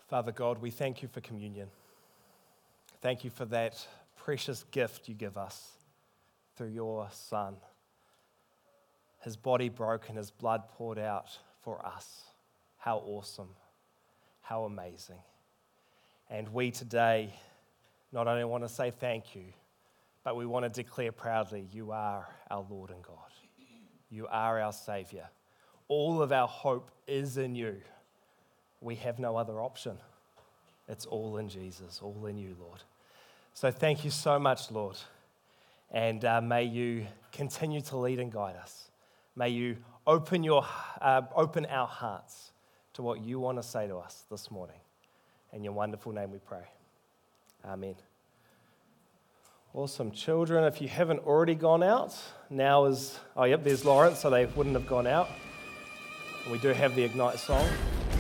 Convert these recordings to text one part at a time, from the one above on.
Father God, we thank you for communion. Thank you for that precious gift you give us through your Son. His body broken, his blood poured out for us. How awesome, how amazing. And we today not only want to say thank you, but we want to declare proudly, you are our Lord and God. You are our Savior. All of our hope is in you. We have no other option. It's all in Jesus, all in you, Lord. So thank you so much, Lord. And may you continue to lead and guide us. May you open our hearts to what you want to say to us this morning. In your wonderful name we pray. Amen. Awesome. Children, if you haven't already gone out, now is... Oh, yep, there's Lawrence, so they wouldn't have gone out. We do have the Ignite song.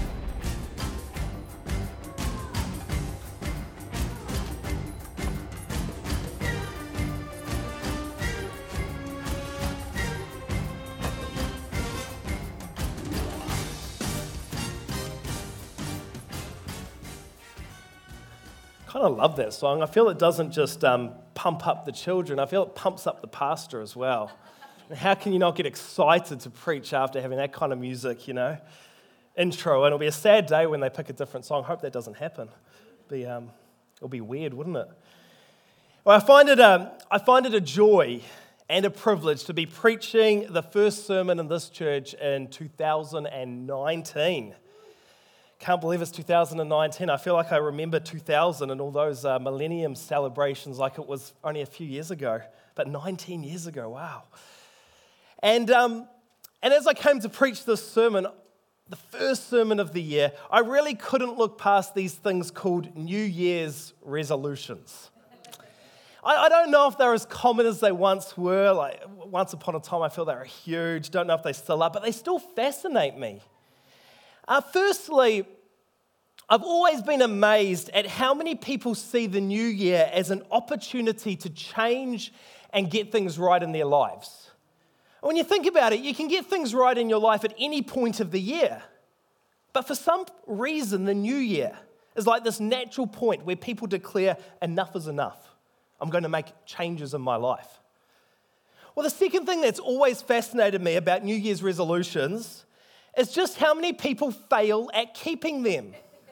I kind of love that song. I feel it doesn't just pump up the children. I feel it pumps up the pastor as well. How can you not get excited to preach after having that kind of music, intro? And it'll be a sad day when they pick a different song. Hope that doesn't happen. It'll be weird, wouldn't it? Well, I find it a joy and a privilege to be preaching the first sermon in this church in 2019. Can't believe it's 2019. I feel like I remember 2000 and all those millennium celebrations like it was only a few years ago, but 19 years ago, wow. And as I came to preach this sermon, the first sermon of the year, I really couldn't look past these things called New Year's resolutions. I don't know if they're as common as they once were. Like once upon a time, I feel they were huge. Don't know if they still are, but they still fascinate me. Firstly, I've always been amazed at how many people see the new year as an opportunity to change and get things right in their lives. When you think about it, you can get things right in your life at any point of the year. But for some reason, the new year is like this natural point where people declare, enough is enough. I'm going to make changes in my life. Well, the second thing that's always fascinated me about New Year's resolutions is just how many people fail at keeping them.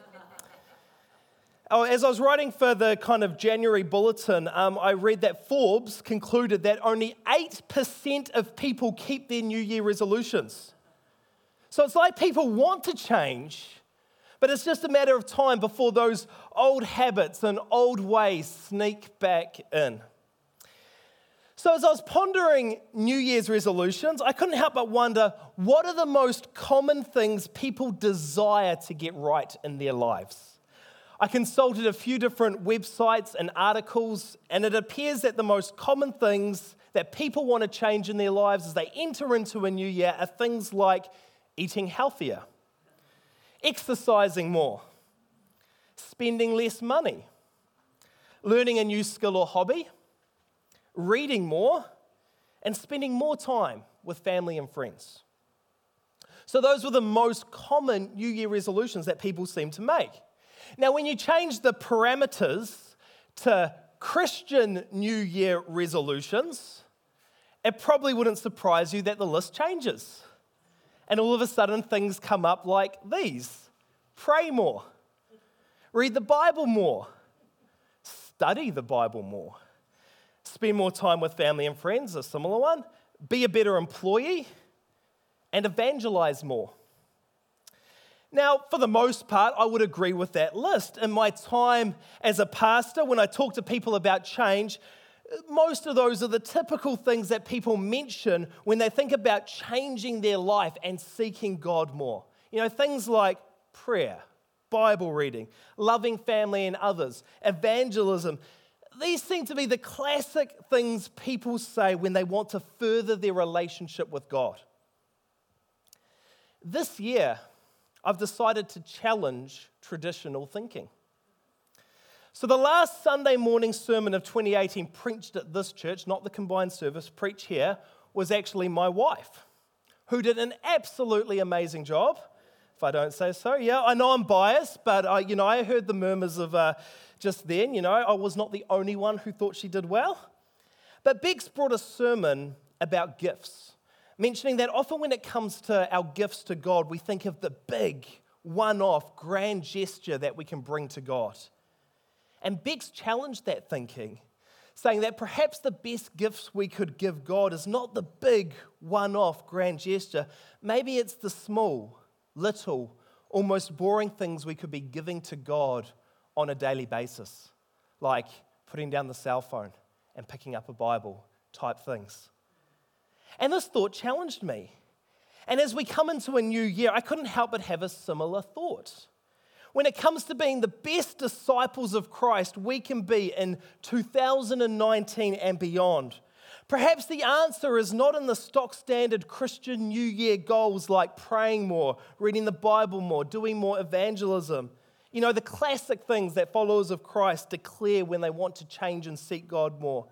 As I was writing for the kind of January bulletin, I read that Forbes concluded that only 8% of people keep their New Year resolutions. So it's like people want to change, but it's just a matter of time before those old habits and old ways sneak back in. So as I was pondering New Year's resolutions, I couldn't help but wonder, what are the most common things people desire to get right in their lives? I consulted a few different websites and articles, and it appears that the most common things that people want to change in their lives as they enter into a new year are things like eating healthier, exercising more, spending less money, learning a new skill or hobby, reading more, and spending more time with family and friends. So those were the most common New Year resolutions that people seem to make. Now, when you change the parameters to Christian New Year resolutions, it probably wouldn't surprise you that the list changes. And all of a sudden, things come up like these. Pray more. Read the Bible more. Study the Bible more. Spend more time with family and friends, a similar one. Be a better employee. And evangelize more. Now, for the most part, I would agree with that list. In my time as a pastor, when I talk to people about change, most of those are the typical things that people mention when they think about changing their life and seeking God more. Things like prayer, Bible reading, loving family and others, evangelism. These seem to be the classic things people say when they want to further their relationship with God. This year, I've decided to challenge traditional thinking. So the last Sunday morning sermon of 2018 preached at this church, not the combined service, preached here, was actually my wife, who did an absolutely amazing job. if I don't say so. Yeah, I know I'm biased, but I heard the murmurs of just then, I was not the only one who thought she did well. But Bex brought a sermon about gifts, mentioning that often when it comes to our gifts to God, we think of the big, one-off, grand gesture that we can bring to God. And Bex challenged that thinking, saying that perhaps the best gifts we could give God is not the big, one-off, grand gesture. Maybe it's the small, little, almost boring things we could be giving to God on a daily basis, like putting down the cell phone and picking up a Bible type things. And this thought challenged me. And as we come into a new year, I couldn't help but have a similar thought. When it comes to being the best disciples of Christ we can be in 2019 and beyond, perhaps the answer is not in the stock standard Christian New Year goals like praying more, reading the Bible more, doing more evangelism. The classic things that followers of Christ declare when they want to change and seek God more.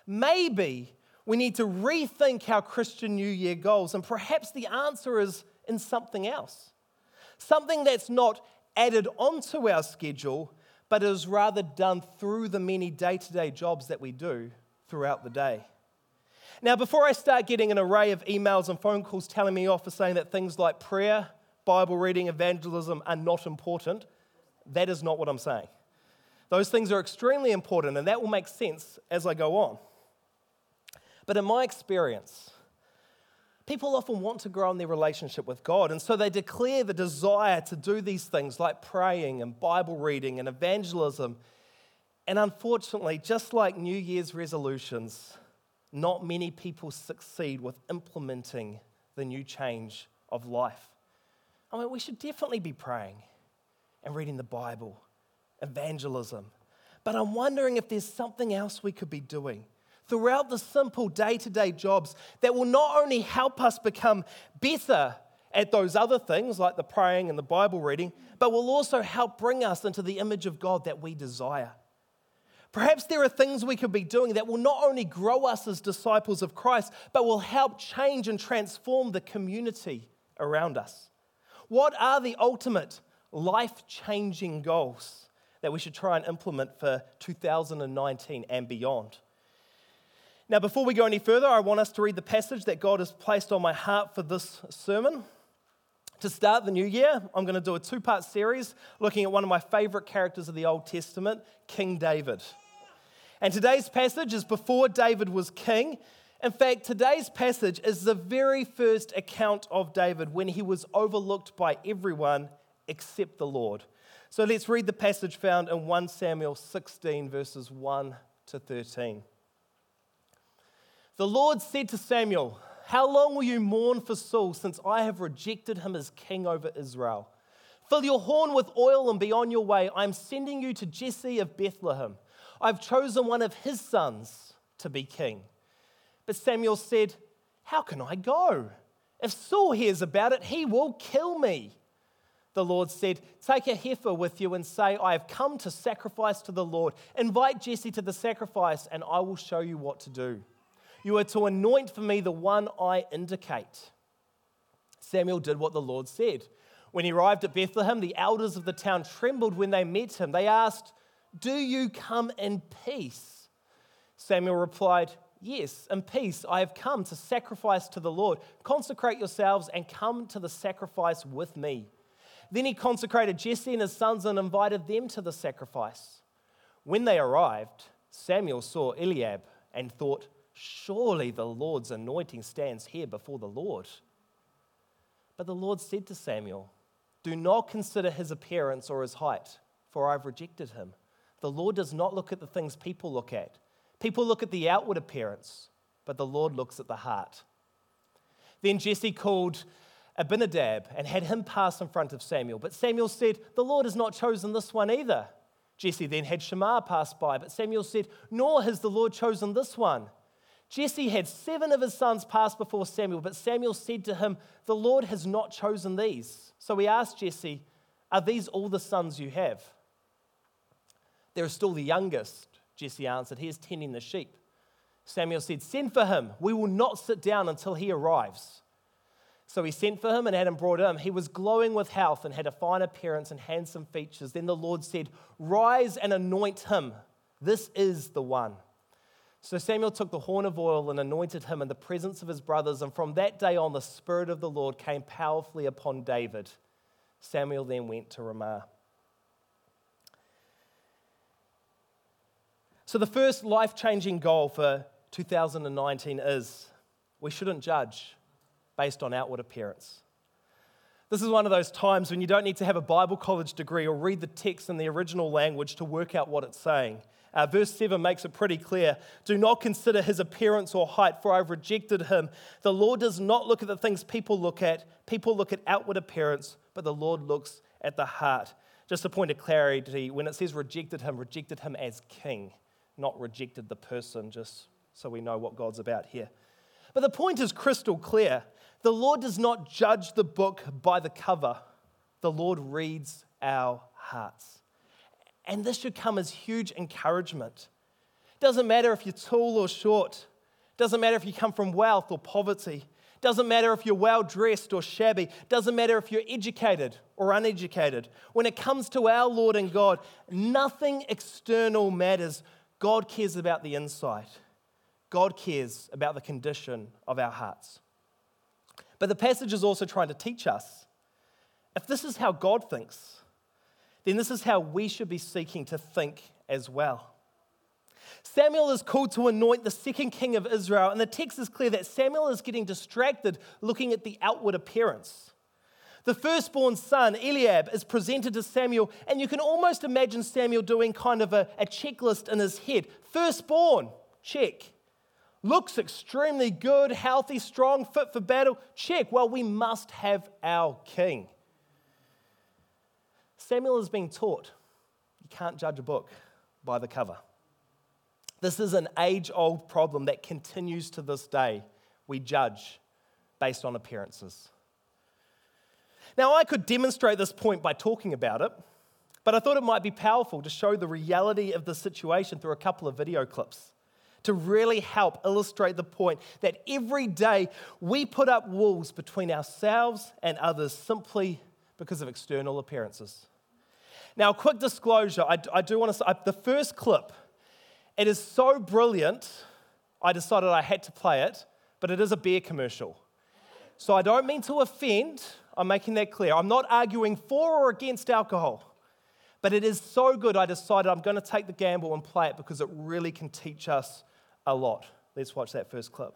Maybe we need to rethink our Christian New Year goals, and perhaps the answer is in something else. Something that's not added onto our schedule, but is rather done through the many day-to-day jobs that we do throughout the day. Now, before I start getting an array of emails and phone calls telling me off for saying that things like prayer, Bible reading, evangelism are not important, that is not what I'm saying. Those things are extremely important, and that will make sense as I go on. But in my experience, people often want to grow in their relationship with God, and so they declare the desire to do these things like praying and Bible reading and evangelism. And unfortunately, just like New Year's resolutions, not many people succeed with implementing the new change of life. We should definitely be praying and reading the Bible, evangelism. But I'm wondering if there's something else we could be doing throughout the simple day-to-day jobs that will not only help us become better at those other things like the praying and the Bible reading, but will also help bring us into the image of God that we desire. Perhaps there are things we could be doing that will not only grow us as disciples of Christ, but will help change and transform the community around us. What are the ultimate life-changing goals that we should try and implement for 2019 and beyond? Now, before we go any further, I want us to read the passage that God has placed on my heart for this sermon. To start the new year, I'm going to do a two-part series looking at one of my favorite characters of the Old Testament, King David. And today's passage is before David was king. In fact, today's passage is the very first account of David when he was overlooked by everyone except the Lord. So let's read the passage found in 1 Samuel 16, verses 1 to 13. The Lord said to Samuel, "How long will you mourn for Saul, since I have rejected him as king over Israel? Fill your horn with oil and be on your way. I am sending you to Jesse of Bethlehem. I've chosen one of his sons to be king." But Samuel said, "How can I go? If Saul hears about it, he will kill me." The Lord said, "Take a heifer with you and say, 'I have come to sacrifice to the Lord.' Invite Jesse to the sacrifice, and I will show you what to do. You are to anoint for me the one I indicate." Samuel did what the Lord said. When he arrived at Bethlehem, the elders of the town trembled when they met him. They asked, "Do you come in peace?" Samuel replied, "Yes, in peace. I have come to sacrifice to the Lord. Consecrate yourselves and come to the sacrifice with me." Then he consecrated Jesse and his sons and invited them to the sacrifice. When they arrived, Samuel saw Eliab and thought, "Surely the Lord's anointing stands here before the Lord." But the Lord said to Samuel, "Do not consider his appearance or his height, for I've rejected him. The Lord does not look at the things people look at. People look at the outward appearance, but the Lord looks at the heart." Then Jesse called Abinadab and had him pass in front of Samuel. But Samuel said, "The Lord has not chosen this one either." Jesse then had Shammah pass by, but Samuel said, "Nor has the Lord chosen this one." Jesse had 7 of his sons pass before Samuel, but Samuel said to him, "The Lord has not chosen these." So he asked Jesse, "Are these all the sons you have?" "There is still the youngest," Jesse answered. "He is tending the sheep." Samuel said, "Send for him. We will not sit down until he arrives." So he sent for him and had him brought in. He was glowing with health and had a fine appearance and handsome features. Then the Lord said, "Rise and anoint him. This is the one." So Samuel took the horn of oil and anointed him in the presence of his brothers. And from that day on, the Spirit of the Lord came powerfully upon David. Samuel then went to Ramah. So the first life-changing goal for 2019 is we shouldn't judge based on outward appearance. This is one of those times when you don't need to have a Bible college degree or read the text in the original language to work out what it's saying. Verse 7 makes it pretty clear. "Do not consider his appearance or height, for I've rejected him. The Lord does not look at the things people look at. People look at outward appearance, but the Lord looks at the heart." Just a point of clarity, when it says rejected him as king, not rejected the person, just so we know what God's about here. But the point is crystal clear. The Lord does not judge the book by the cover. The Lord reads our hearts. And this should come as huge encouragement. Doesn't matter if you're tall or short. Doesn't matter if you come from wealth or poverty. Doesn't matter if you're well-dressed or shabby. Doesn't matter if you're educated or uneducated. When it comes to our Lord and God, nothing external matters. God cares about the inside. God cares about the condition of our hearts. But the passage is also trying to teach us, if this is how God thinks, then this is how we should be seeking to think as well. Samuel is called to anoint the second king of Israel, and the text is clear that Samuel is getting distracted looking at the outward appearance. The firstborn son, Eliab, is presented to Samuel, and you can almost imagine Samuel doing kind of a checklist in his head. Firstborn, check. Looks extremely good, healthy, strong, fit for battle, check. Well, we must have our king. Samuel is being taught you can't judge a book by the cover. This is an age-old problem that continues to this day. We judge based on appearances. Now, I could demonstrate this point by talking about it, but I thought it might be powerful to show the reality of the situation through a couple of video clips to really help illustrate the point that every day we put up walls between ourselves and others simply because of external appearances. Now, a quick disclosure, I do want to say, the first clip, it is so brilliant, I decided I had to play it, but it is a beer commercial. So I don't mean to offend, I'm making that clear. I'm not arguing for or against alcohol, but it is so good I decided I'm going to take the gamble and play it because it really can teach us a lot. Let's watch that first clip.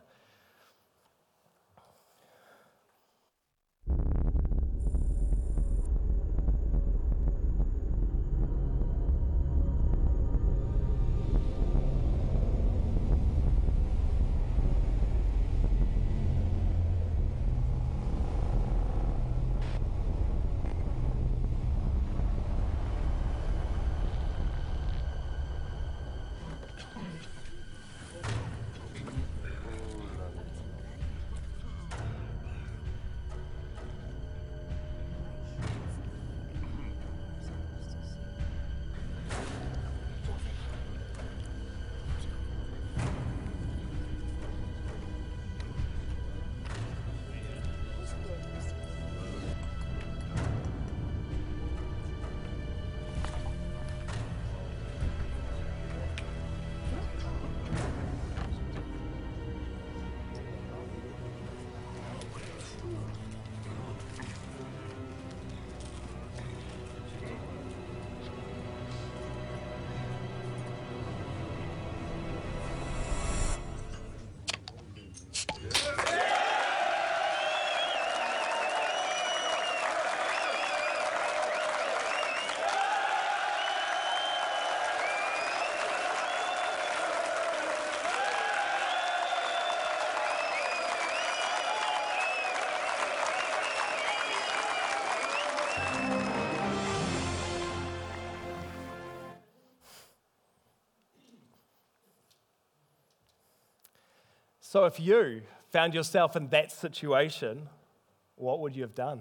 So if you found yourself in that situation, what would you have done?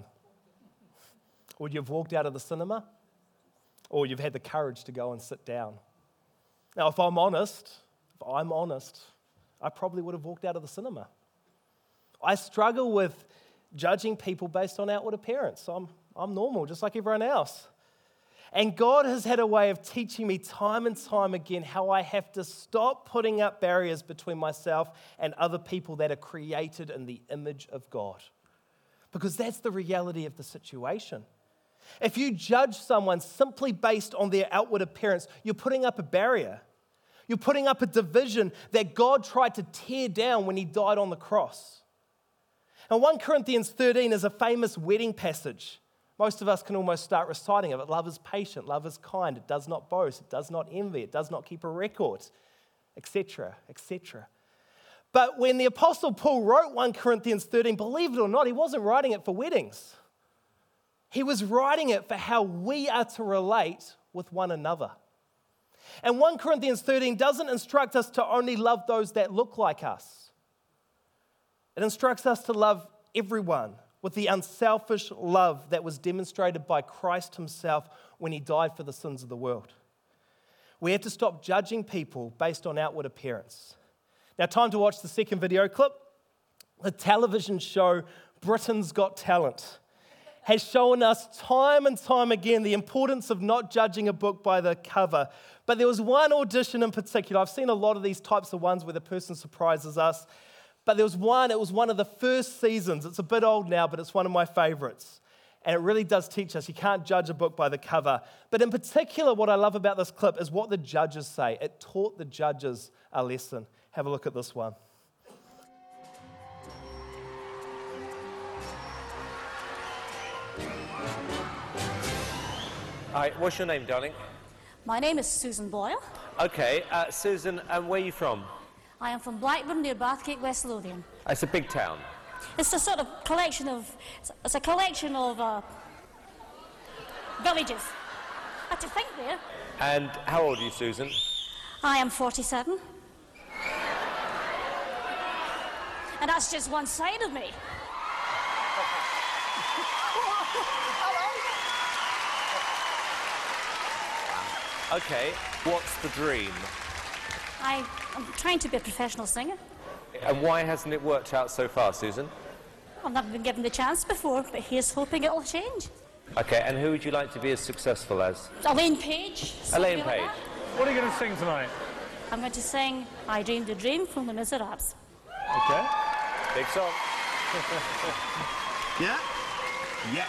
Would you have walked out of the cinema? Or you've had the courage to go and sit down? Now, if I'm honest, I probably would have walked out of the cinema. I struggle with judging people based on outward appearance. I'm normal, just like everyone else. And God has had a way of teaching me time and time again how I have to stop putting up barriers between myself and other people that are created in the image of God. Because that's the reality of the situation. If you judge someone simply based on their outward appearance, you're putting up a barrier. You're putting up a division that God tried to tear down when he died on the cross. And 1 Corinthians 13 is a famous wedding passage. Most of us can almost start reciting it. Love is patient, love is kind, it does not boast, it does not envy, it does not keep a record, etc., etc. But when the Apostle Paul wrote 1 Corinthians 13, believe it or not, he wasn't writing it for weddings. He was writing it for how we are to relate with one another. And 1 Corinthians 13 doesn't instruct us to only love those that look like us. It instructs us to love everyone with the unselfish love that was demonstrated by Christ himself when he died for the sins of the world. We have to stop judging people based on outward appearance. Now, time to watch the second video clip. The television show Britain's Got Talent has shown us time and time again the importance of not judging a book by the cover. But there was one audition in particular. I've seen a lot of these types of ones where the person surprises us. But there was one, it was one of the first seasons. It's a bit old now, but it's one of my favorites. And it really does teach us you can't judge a book by the cover. But in particular, what I love about this clip is what the judges say. It taught the judges a lesson. Have a look at this one. Hi, what's your name, darling? My name is Susan Boyle. Okay, Susan, and where are you from? I am from Blackburn near Bathgate, West Lothian. It's a big town. It's a sort of collection of, villages. I had to think there. And how old are you, Susan? I am 47. And that's just one side of me. Okay, what's the dream? I'm trying to be a professional singer. And why hasn't it worked out so far, Susan? I've never been given the chance before, but here's hoping it'll change. Okay, and who would you like to be as successful as? Elaine Page. Elaine Like Page. What are you going to sing tonight? I'm going to sing I Dreamed a Dream from Les Miserables. Okay. Big song. Yeah? Yes.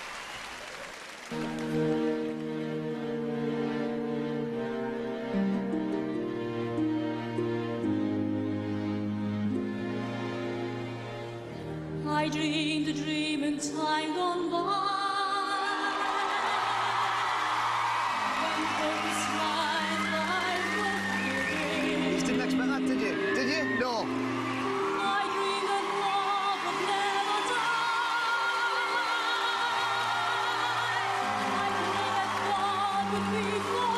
I dreamed a dream in time gone by. When folks smiled, life was giving. You didn't expect that, did you? Did you? No. I dreamed that love would never die. I dreamed that God would be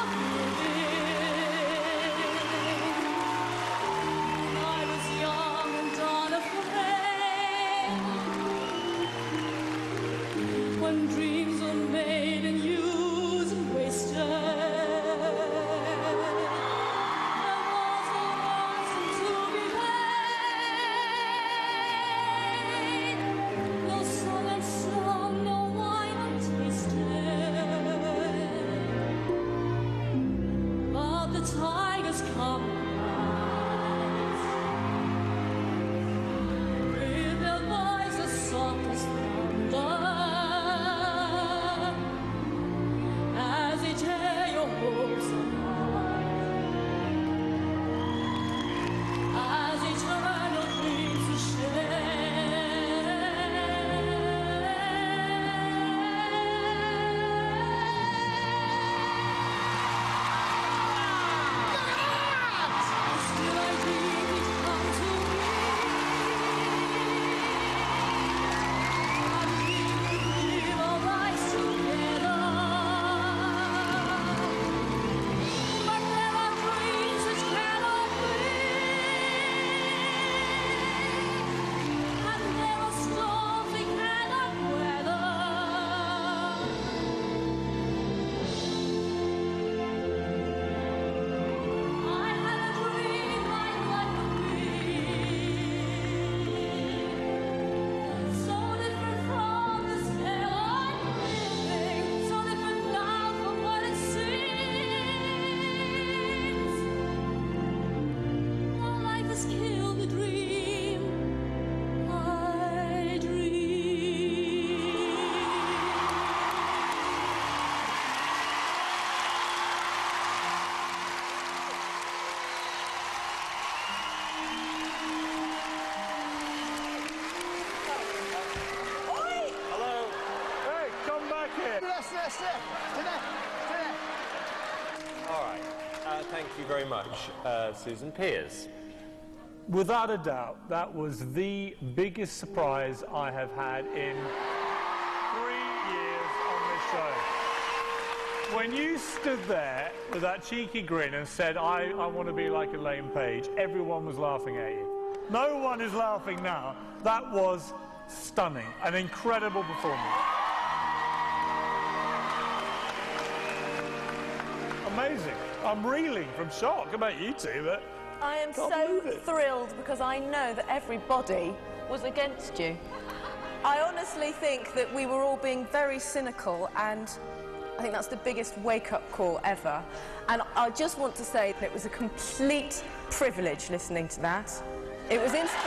forgiving. I was young and unafraid. When dreams are made and used and wasted, there was no ransom to be paid, no song unsung, no wine untasted. But the tigers come with their voices soft as thunder. As they tear your hopes apart, as they turn your dreams to shame. Stay there. All right. Thank you very much, Susan. Piers. Without a doubt, that was the biggest surprise I have had in 3 years on this show. When you stood there with that cheeky grin and said, I want to be like Elaine Page, everyone was laughing at you. No one is laughing now. That was stunning. An incredible performance. Amazing. I'm reeling from shock. How about you two? But I am Can't so believe it. thrilled because I know that everybody was against you. I honestly think that we were all being very cynical, and I think that's the biggest wake-up call ever. And I just want to say that it was a complete privilege listening to that. It was brilliant.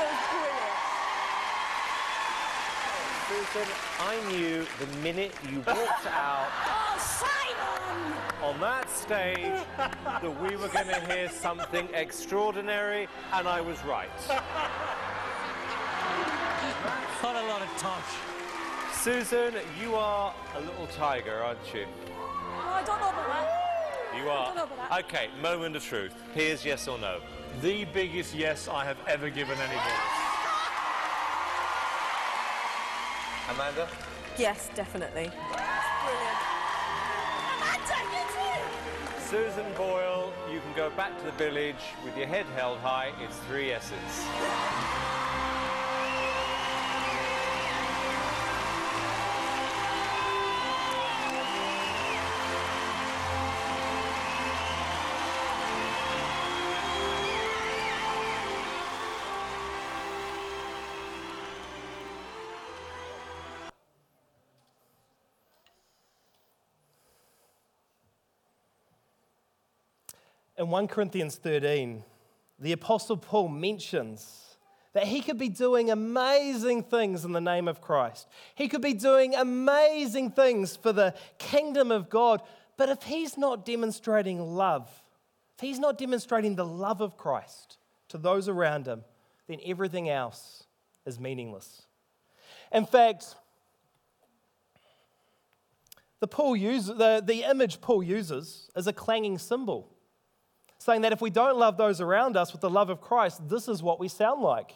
Susan, I knew the minute you walked out Oh, Simon! on that stage that we were going to hear something extraordinary, and I was right. Not a lot of touch. Susan, you are a little tiger, aren't you? Oh, I don't know about that. You are. don't know about that. Okay, moment of truth. Piers, yes or no? the biggest yes I have ever given anybody. Amanda? Yes, definitely. Brilliant. Susan Boyle, you can go back to the village with your head held high. It's 3 yeses. In 1 Corinthians 13, the Apostle Paul mentions that he could be doing amazing things in the name of Christ. He could be doing amazing things for the kingdom of God, but if he's not demonstrating love, if he's not demonstrating the love of Christ to those around him, then everything else is meaningless. In fact, the image Paul uses is a clanging cymbal, saying that if we don't love those around us with the love of Christ, this is what we sound like.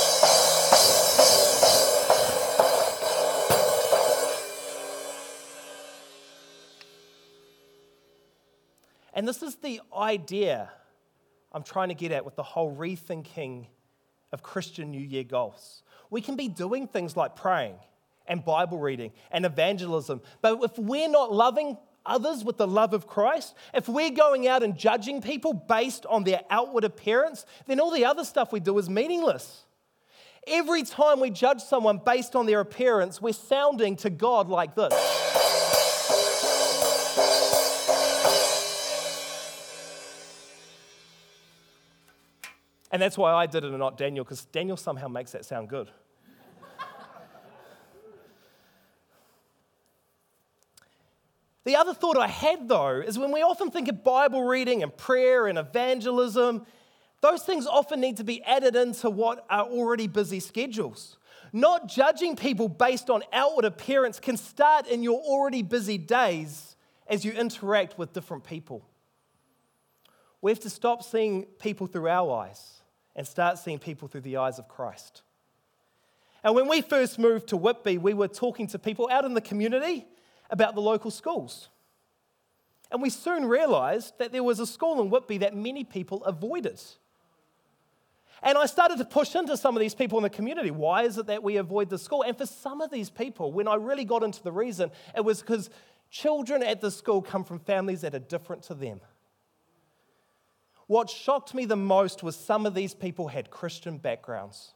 And this is the idea I'm trying to get at with the whole rethinking of Christian New Year goals. We can be doing things like praying and Bible reading and evangelism, but if we're not loving others with the love of Christ, if we're going out and judging people based on their outward appearance, then all the other stuff we do is meaningless. Every time we judge someone based on their appearance, we're sounding to God like this. And that's why I did it and not Daniel, because Daniel somehow makes that sound good. The other thought I had, though, is when we often think of Bible reading and prayer and evangelism, those things often need to be added into what are already busy schedules. Not judging people based on outward appearance can start in your already busy days as you interact with different people. We have to stop seeing people through our eyes and start seeing people through the eyes of Christ. And when we first moved to Whitby, we were talking to people out in the community about the local schools. And we soon realized that there was a school in Whitby that many people avoided. And I started to push into some of these people in the community. Why is it that we avoid the school? And for some of these people, when I really got into the reason, it was because children at the school come from families that are different to them. What shocked me the most was some of these people had Christian backgrounds.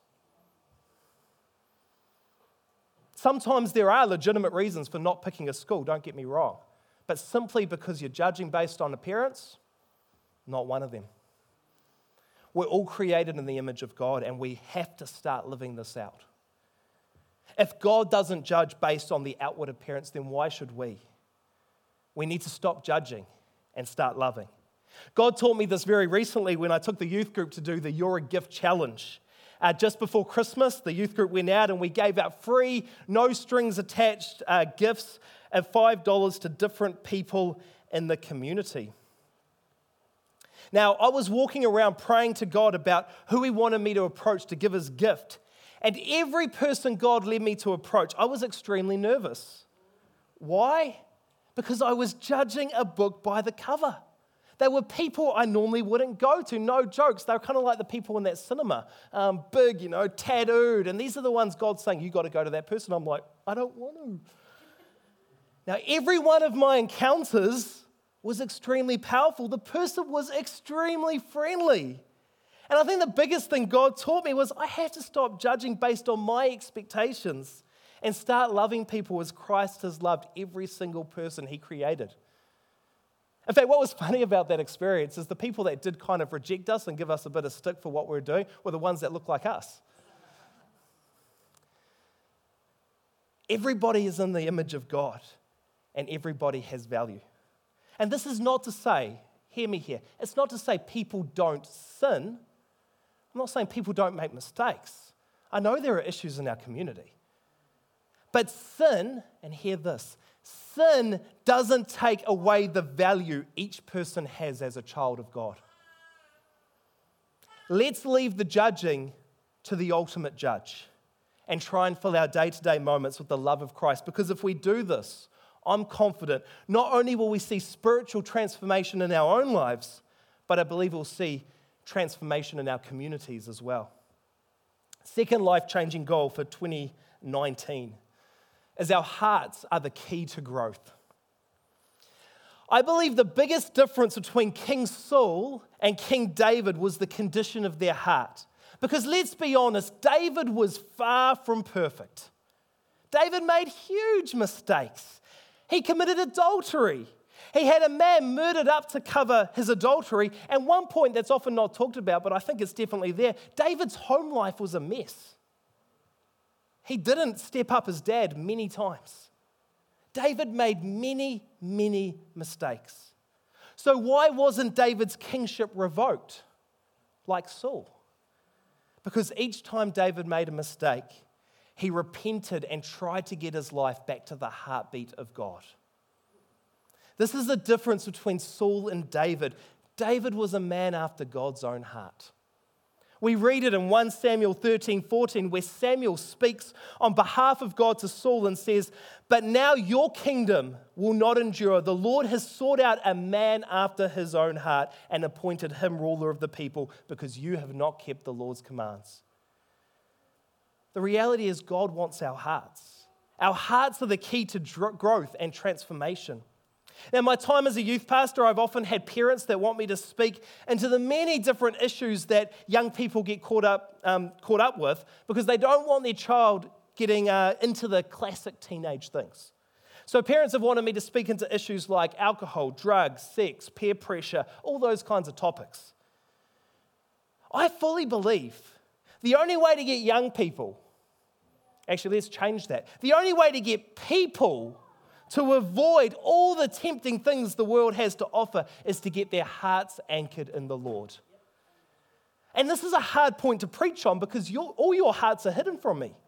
Sometimes there are legitimate reasons for not picking a school, don't get me wrong. But simply because you're judging based on appearance, not one of them. We're all created in the image of God, and we have to start living this out. If God doesn't judge based on the outward appearance, then why should we? We need to stop judging and start loving. God taught me this very recently when I took the youth group to do the You're a Gift challenge. just before Christmas, the youth group went out and we gave out free, no strings attached gifts of $5 to different people in the community. Now, I was walking around praying to God about who He wanted me to approach to give His gift. And every person God led me to approach, I was extremely nervous. Why? Because I was judging a book by the cover. They were people I normally wouldn't go to, no jokes. They were kind of like the people in that cinema, big, tattooed. And these are the ones God's saying, you got to go to that person. I'm like, I don't want to. Now, every one of my encounters was extremely powerful. The person was extremely friendly. And I think the biggest thing God taught me was I have to stop judging based on my expectations and start loving people as Christ has loved every single person He created. In fact, what was funny about that experience is the people that did kind of reject us and give us a bit of stick for what we were doing were the ones that looked like us. Everybody is in the image of God, and everybody has value. And this is not to say, hear me here, it's not to say people don't sin. I'm not saying people don't make mistakes. I know there are issues in our community. But sin, and hear this, sin doesn't take away the value each person has as a child of God. Let's leave the judging to the ultimate judge and try and fill our day-to-day moments with the love of Christ. Because if we do this, I'm confident not only will we see spiritual transformation in our own lives, but I believe we'll see transformation in our communities as well. Second life-changing goal for 2019 is our hearts are the key to growth. I believe the biggest difference between King Saul and King David was the condition of their heart. Because let's be honest, David was far from perfect. David made huge mistakes. He committed adultery. He had a man murdered up to cover his adultery. And one point that's often not talked about, but I think it's definitely there, David's home life was a mess. He didn't step up as dad many times. David made many, many mistakes. So why wasn't David's kingship revoked like Saul? Because each time David made a mistake, he repented and tried to get his life back to the heartbeat of God. This is the difference between Saul and David. David was a man after God's own heart. We read it in 1 Samuel 13:14, where Samuel speaks on behalf of God to Saul and says, "But now your kingdom will not endure. The Lord has sought out a man after his own heart and appointed him ruler of the people because you have not kept the Lord's commands." The reality is God wants our hearts. Our hearts are the key to growth and transformation. Now, in my time as a youth pastor, I've often had parents that want me to speak into the many different issues that young people get caught up with because they don't want their child getting into the classic teenage things. So parents have wanted me to speak into issues like alcohol, drugs, sex, peer pressure, all those kinds of topics. I fully believe the only way to get young people, actually let's change that, the only way to get people to avoid all the tempting things the world has to offer is to get their hearts anchored in the Lord. And this is a hard point to preach on because all your hearts are hidden from me.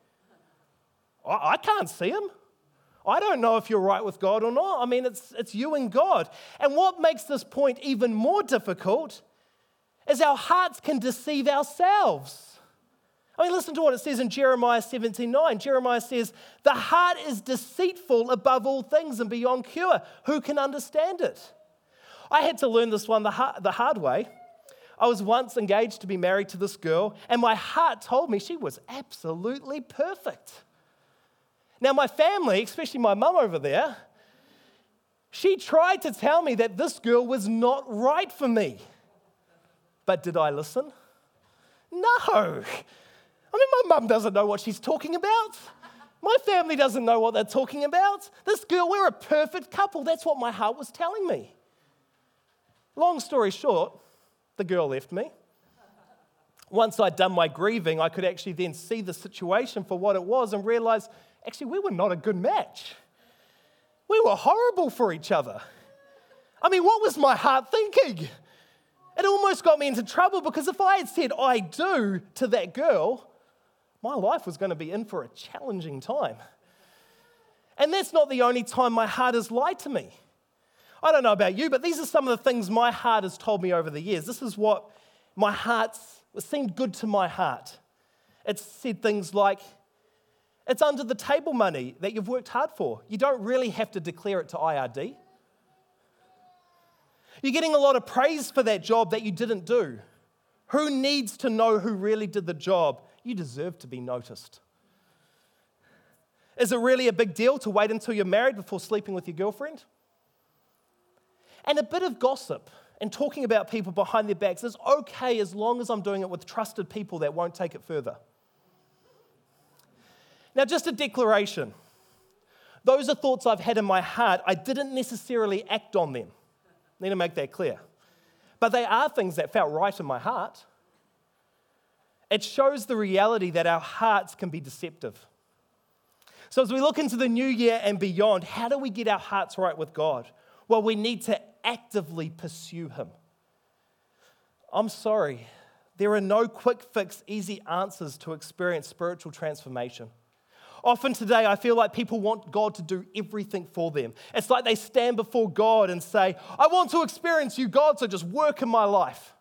I can't see them. I don't know if you're right with God or not. I mean, it's you and God. And what makes this point even more difficult is our hearts can deceive ourselves. I mean, listen to what it says in Jeremiah 17:9. Jeremiah says, "The heart is deceitful above all things and beyond cure. Who can understand it?" I had to learn this one the hard way. I was once engaged to be married to this girl, and my heart told me she was absolutely perfect. Now, my family, especially my mum over there, she tried to tell me that this girl was not right for me. But did I listen? No. I mean, my mum doesn't know what she's talking about. My family doesn't know what they're talking about. This girl, we're a perfect couple. That's what my heart was telling me. Long story short, the girl left me. Once I'd done my grieving, I could actually then see the situation for what it was and realize, actually, we were not a good match. We were horrible for each other. I mean, what was my heart thinking? It almost got me into trouble because if I had said I do to that girl, my life was going to be in for a challenging time. And that's not the only time my heart has lied to me. I don't know about you, but these are some of the things my heart has told me over the years. This is what seemed good to my heart. It's said things like, it's under the table money that you've worked hard for. You don't really have to declare it to IRD. You're getting a lot of praise for that job that you didn't do. Who needs to know who really did the job? You deserve to be noticed. Is it really a big deal to wait until you're married before sleeping with your girlfriend? And a bit of gossip and talking about people behind their backs is okay as long as I'm doing it with trusted people that won't take it further. Now, just a declaration. Those are thoughts I've had in my heart. I didn't necessarily act on them. I need to make that clear. But they are things that felt right in my heart. It shows the reality that our hearts can be deceptive. So as we look into the new year and beyond, how do we get our hearts right with God? Well, we need to actively pursue Him. I'm sorry, there are no quick fix, easy answers to experience spiritual transformation. Often today, I feel like people want God to do everything for them. It's like they stand before God and say, I want to experience you, God, so just work in my life.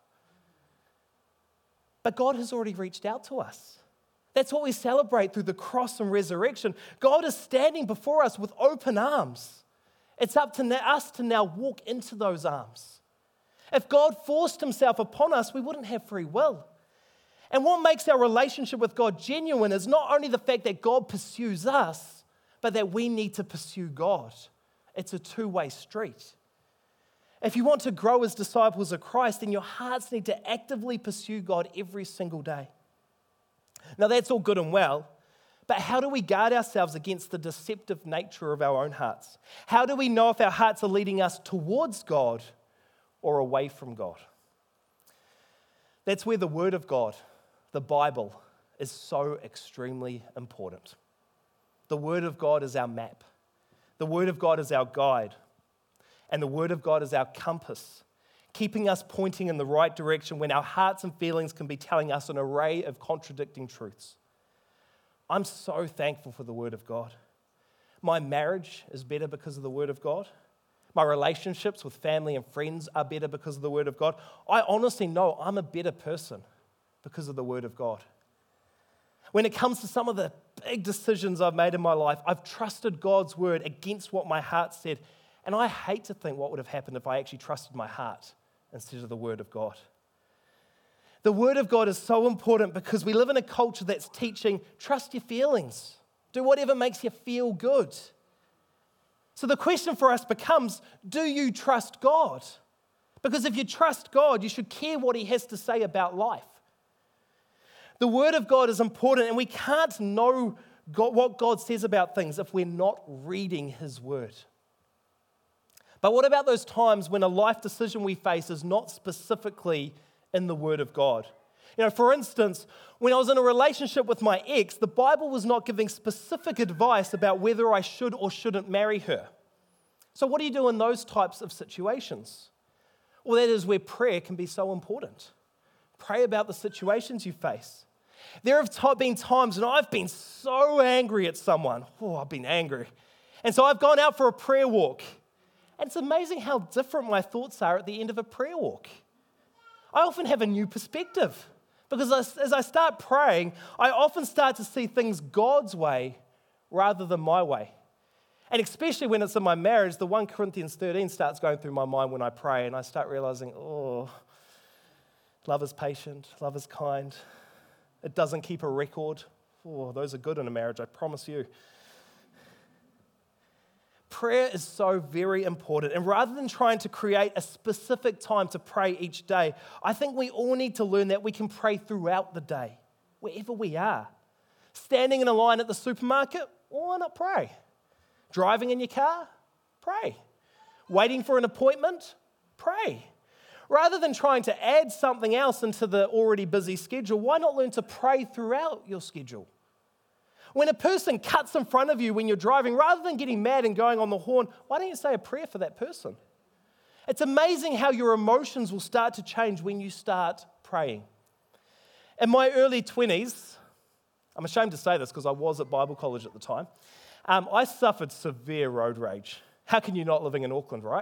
But God has already reached out to us. That's what we celebrate through the cross and resurrection. God is standing before us with open arms. It's up to us to now walk into those arms. If God forced Himself upon us, we wouldn't have free will. And what makes our relationship with God genuine is not only the fact that God pursues us, but that we need to pursue God. It's a two-way street. If you want to grow as disciples of Christ, then your hearts need to actively pursue God every single day. Now, that's all good and well, but how do we guard ourselves against the deceptive nature of our own hearts? How do we know if our hearts are leading us towards God or away from God? That's where the Word of God, the Bible, is so extremely important. The Word of God is our map. The Word of God is our guide. And the Word of God is our compass, keeping us pointing in the right direction when our hearts and feelings can be telling us an array of contradicting truths. I'm so thankful for the Word of God. My marriage is better because of the Word of God. My relationships with family and friends are better because of the Word of God. I honestly know I'm a better person because of the Word of God. When it comes to some of the big decisions I've made in my life, I've trusted God's Word against what my heart said. And I hate to think what would have happened if I actually trusted my heart instead of the Word of God. The Word of God is so important because we live in a culture that's teaching, trust your feelings. Do whatever makes you feel good. So the question for us becomes, do you trust God? Because if you trust God, you should care what He has to say about life. The Word of God is important, and we can't know what God says about things if we're not reading His Word. But what about those times when a life decision we face is not specifically in the Word of God? You know, for instance, when I was in a relationship with my ex, the Bible was not giving specific advice about whether I should or shouldn't marry her. So what do you do in those types of situations? Well, that is where prayer can be so important. Pray about the situations you face. There have been times when I've been so angry at someone. Oh, I've been angry. And so I've gone out for a prayer walk. And it's amazing how different my thoughts are at the end of a prayer walk. I often have a new perspective because as I start praying, I often start to see things God's way rather than my way. And especially when it's in my marriage, the 1 Corinthians 13 starts going through my mind when I pray, and I start realizing, oh, love is patient, love is kind. It doesn't keep a record. Oh, those are good in a marriage, I promise you. Prayer is so very important. And rather than trying to create a specific time to pray each day, I think we all need to learn that we can pray throughout the day, wherever we are. Standing in a line at the supermarket, why not pray? Driving in your car, pray. Waiting for an appointment, pray. Rather than trying to add something else into the already busy schedule, why not learn to pray throughout your schedule? When a person cuts in front of you when you're driving, rather than getting mad and going on the horn, why don't you say a prayer for that person? It's amazing how your emotions will start to change when you start praying. In my early 20s, I'm ashamed to say this because I was at Bible college at the time, I suffered severe road rage. How can you not, living in Auckland, right?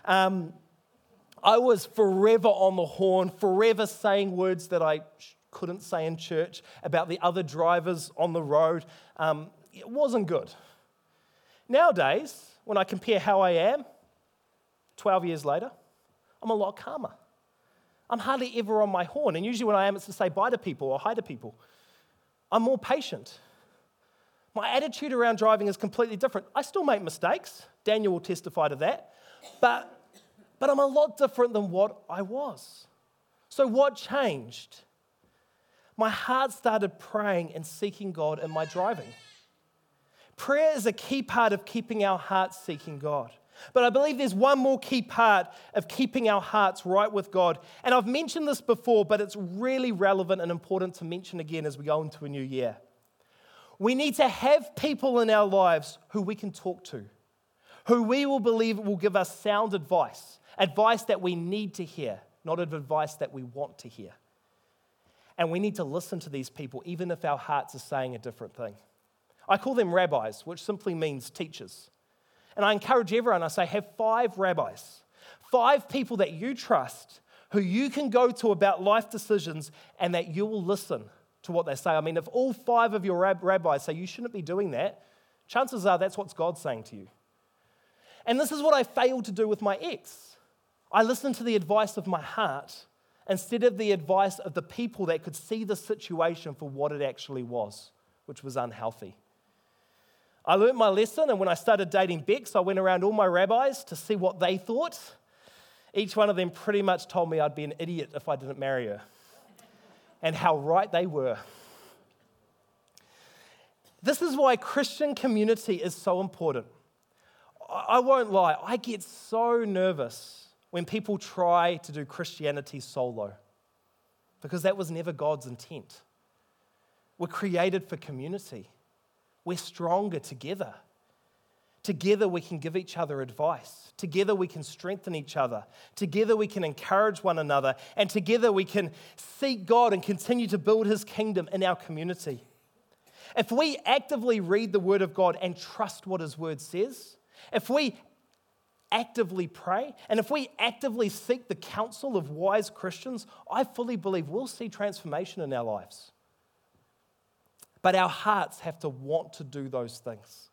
I was forever on the horn, forever saying words that I couldn't say in church about the other drivers on the road. It wasn't good. Nowadays, when I compare how I am, 12 years later, I'm a lot calmer. I'm hardly ever on my horn, and usually when I am, it's to say bye to people or hi to people. I'm more patient. My attitude around driving is completely different. I still make mistakes. Daniel will testify to that. But I'm a lot different than what I was. So what changed? My heart started praying and seeking God in my driving. Prayer is a key part of keeping our hearts seeking God. But I believe there's one more key part of keeping our hearts right with God. And I've mentioned this before, but it's really relevant and important to mention again as we go into a new year. We need to have people in our lives who we can talk to, who we will believe will give us sound advice, advice that we need to hear, not advice that we want to hear. And we need to listen to these people, even if our hearts are saying a different thing. I call them rabbis, which simply means teachers. And I encourage everyone, I say, have 5 rabbis, 5 people that you trust, who you can go to about life decisions and that you will listen to what they say. I mean, if all 5 of your rabbis say you shouldn't be doing that, chances are that's what God's saying to you. And this is what I failed to do with my ex. I listened to the advice of my heart instead of the advice of the people that could see the situation for what it actually was, which was unhealthy. I learned my lesson, and when I started dating Bex, I went around all my rabbis to see what they thought. Each one of them pretty much told me I'd be an idiot if I didn't marry her, and how right they were. This is why Christian community is so important. I won't lie, I get so nervous when people try to do Christianity solo, because that was never God's intent. We're created for community. We're stronger together. Together we can give each other advice. Together we can strengthen each other. Together we can encourage one another. And together we can seek God and continue to build His kingdom in our community. If we actively read the Word of God and trust what His Word says, if we actively pray, and if we actively seek the counsel of wise Christians, I fully believe we'll see transformation in our lives. But our hearts have to want to do those things.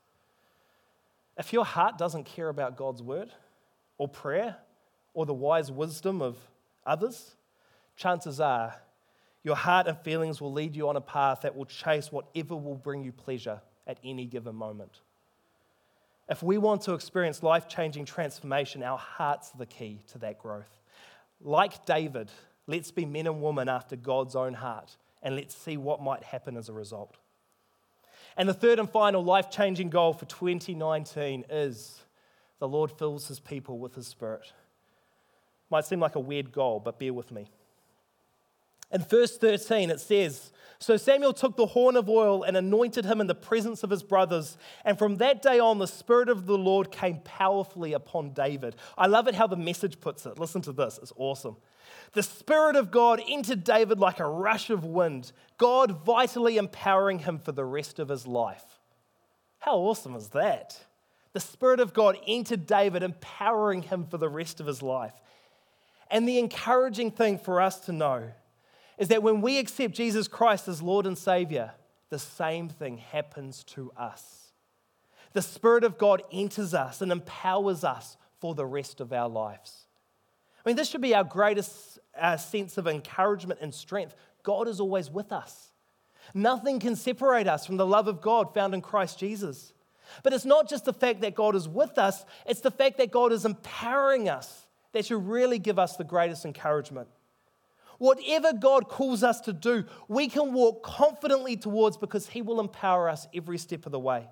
If your heart doesn't care about God's word or prayer or the wise wisdom of others, chances are your heart and feelings will lead you on a path that will chase whatever will bring you pleasure at any given moment. If we want to experience life-changing transformation, our heart's the key to that growth. Like David, let's be men and women after God's own heart, and let's see what might happen as a result. And the third and final life-changing goal for 2019 is the Lord fills His people with His Spirit. Might seem like a weird goal, but bear with me. In verse 13, it says, "So Samuel took the horn of oil and anointed him in the presence of his brothers. And from that day on, the Spirit of the Lord came powerfully upon David." I love it how the Message puts it. Listen to this. It's awesome. "The Spirit of God entered David like a rush of wind, God vitally empowering him for the rest of his life." How awesome is that? The Spirit of God entered David, empowering him for the rest of his life. And the encouraging thing for us to know is that when we accept Jesus Christ as Lord and Savior, the same thing happens to us. The Spirit of God enters us and empowers us for the rest of our lives. I mean, this should be our greatest sense of encouragement and strength. God is always with us. Nothing can separate us from the love of God found in Christ Jesus. But it's not just the fact that God is with us, it's the fact that God is empowering us that should really give us the greatest encouragement. Whatever God calls us to do, we can walk confidently towards because He will empower us every step of the way.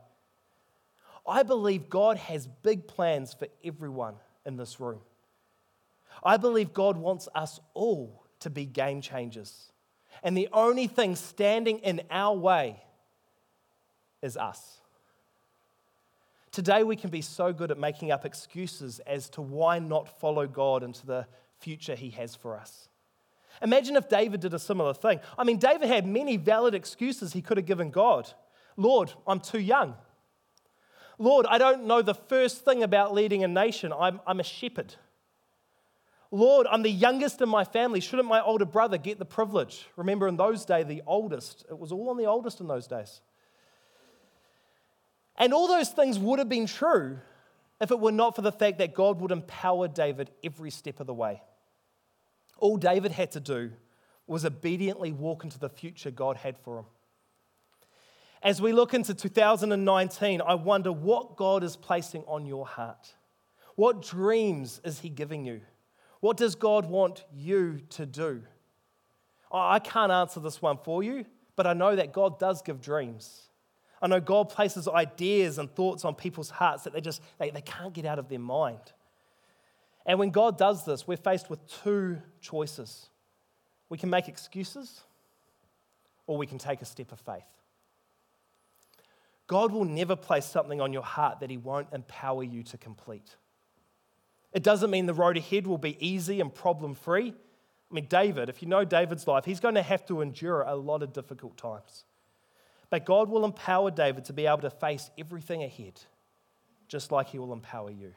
I believe God has big plans for everyone in this room. I believe God wants us all to be game changers. And the only thing standing in our way is us. Today we can be so good at making up excuses as to why not follow God into the future he has for us. Imagine if David did a similar thing. I mean, David had many valid excuses he could have given God. Lord, I'm too young. Lord, I don't know the first thing about leading a nation. I'm a shepherd. Lord, I'm the youngest in my family. Shouldn't my older brother get the privilege? Remember, in those days, the oldest. It was all on the oldest in those days. And all those things would have been true if it were not for the fact that God would empower David every step of the way. All David had to do was obediently walk into the future God had for him. As we look into 2019, I wonder what God is placing on your heart. What dreams is he giving you? What does God want you to do? I can't answer this one for you, but I know that God does give dreams. I know God places ideas and thoughts on people's hearts that they can't get out of their mind. And when God does this, we're faced with two choices. We can make excuses, or we can take a step of faith. God will never place something on your heart that he won't empower you to complete. It doesn't mean the road ahead will be easy and problem-free. I mean, David, if you know David's life, he's going to have to endure a lot of difficult times. But God will empower David to be able to face everything ahead, just like he will empower you.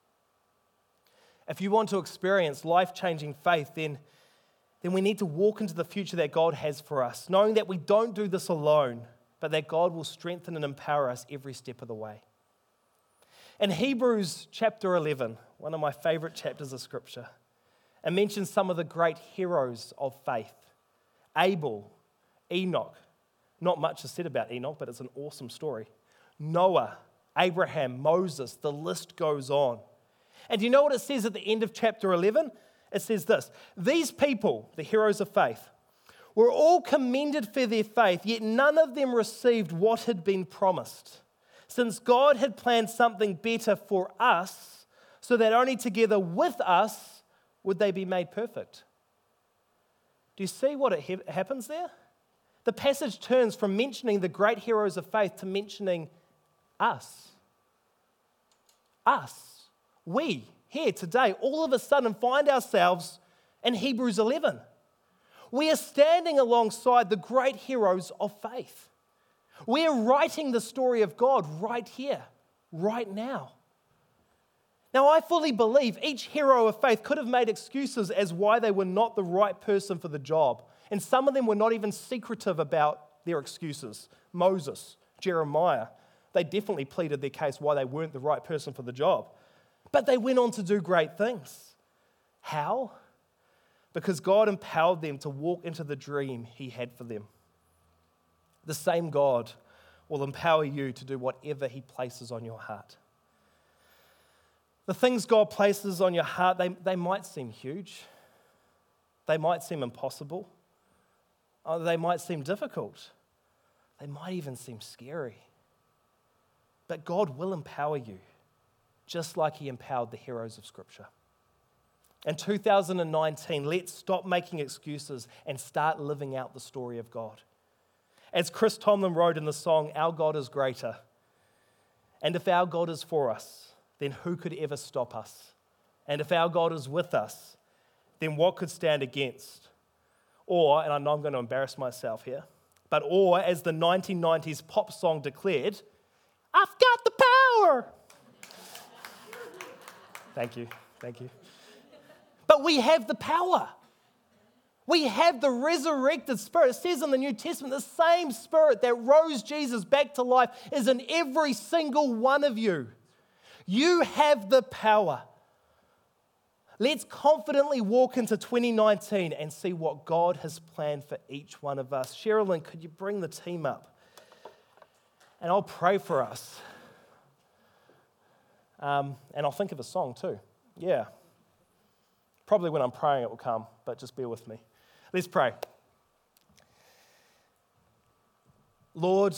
If you want to experience life-changing faith, then we need to walk into the future that God has for us, knowing that we don't do this alone, but that God will strengthen and empower us every step of the way. In Hebrews chapter 11, one of my favorite chapters of Scripture, it mentions some of the great heroes of faith. Abel, Enoch. Not much is said about Enoch, but it's an awesome story. Noah, Abraham, Moses, the list goes on. And do you know what it says at the end of chapter 11? It says this: these people, the heroes of faith, were all commended for their faith, yet none of them received what had been promised, since God had planned something better for us, so that only together with us would they be made perfect. Do you see what happens there? The passage turns from mentioning the great heroes of faith to mentioning us. Us. We, here today, all of a sudden find ourselves in Hebrews 11. We are standing alongside the great heroes of faith. We are writing the story of God right here, right now. Now, I fully believe each hero of faith could have made excuses as why they were not the right person for the job. And some of them were not even secretive about their excuses. Moses, Jeremiah, they definitely pleaded their case why they weren't the right person for the job. But they went on to do great things. How? Because God empowered them to walk into the dream he had for them. The same God will empower you to do whatever he places on your heart. The things God places on your heart, they might seem huge. They might seem impossible. They might seem difficult. They might even seem scary. But God will empower you, just like he empowered the heroes of Scripture. In 2019, let's stop making excuses and start living out the story of God. As Chris Tomlin wrote in the song, "Our God is greater." And if our God is for us, then who could ever stop us? And if our God is with us, then what could stand against? Or, and I know I'm going to embarrass myself here, or as the 1990s pop song declared, "I've got the power." Thank you. But we have the power. We have the resurrected Spirit. It says in the New Testament, the same Spirit that rose Jesus back to life is in every single one of you. You have the power. Let's confidently walk into 2019 and see what God has planned for each one of us. Sherilyn, could you bring the team up? And I'll pray for us. And I'll think of a song too. Yeah. Probably when I'm praying it will come, but just bear with me. Let's pray. Lord,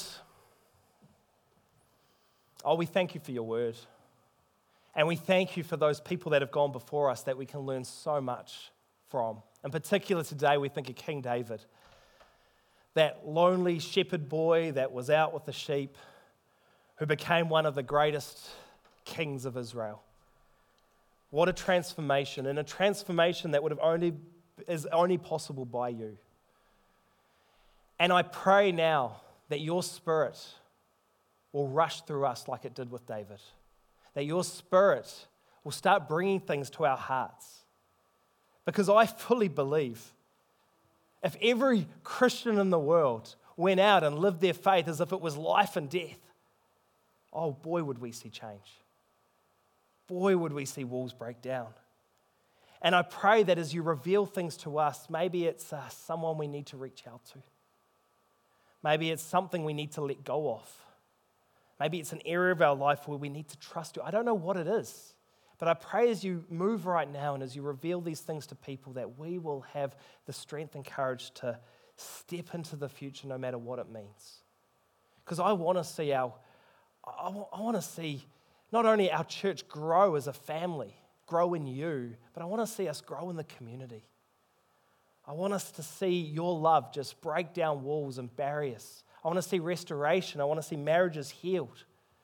we thank you for your word. And we thank you for those people that have gone before us that we can learn so much from. In particular today, we think of King David, that lonely shepherd boy that was out with the sheep, who became one of the greatest kings of Israel. What a transformation, and a transformation that is only possible by you. And I pray now that your Spirit will rush through us like it did with David. That your Spirit will start bringing things to our hearts. Because I fully believe if every Christian in the world went out and lived their faith as if it was life and death, oh boy, would we see change. Boy, would we see walls break down. And I pray that as you reveal things to us, maybe it's someone we need to reach out to. Maybe it's something we need to let go of. Maybe it's an area of our life where we need to trust you. I don't know what it is, but I pray as you move right now and as you reveal these things to people that we will have the strength and courage to step into the future no matter what it means. Because I want to see I want to see not only our church grow as a family, grow in you, but I want to see us grow in the community. I want us to see your love just break down walls and barriers. I want to see restoration. I want to see marriages healed.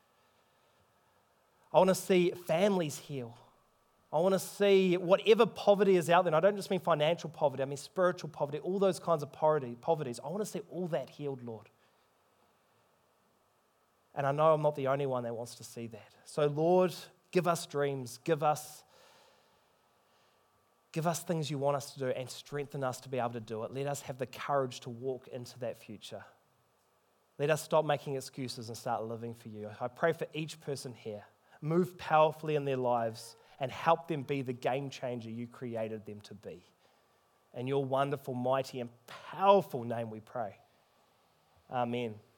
I want to see families heal. I want to see whatever poverty is out there, and I don't just mean financial poverty, I mean spiritual poverty, all those kinds of poverties. I want to see all that healed, Lord. And I know I'm not the only one that wants to see that. So Lord, give us dreams, give us things you want us to do, and strengthen us to be able to do it. Let us have the courage to walk into that future. Let us stop making excuses and start living for you. I pray for each person here. Move powerfully in their lives and help them be the game changer you created them to be. In your wonderful, mighty, and powerful name we pray. Amen.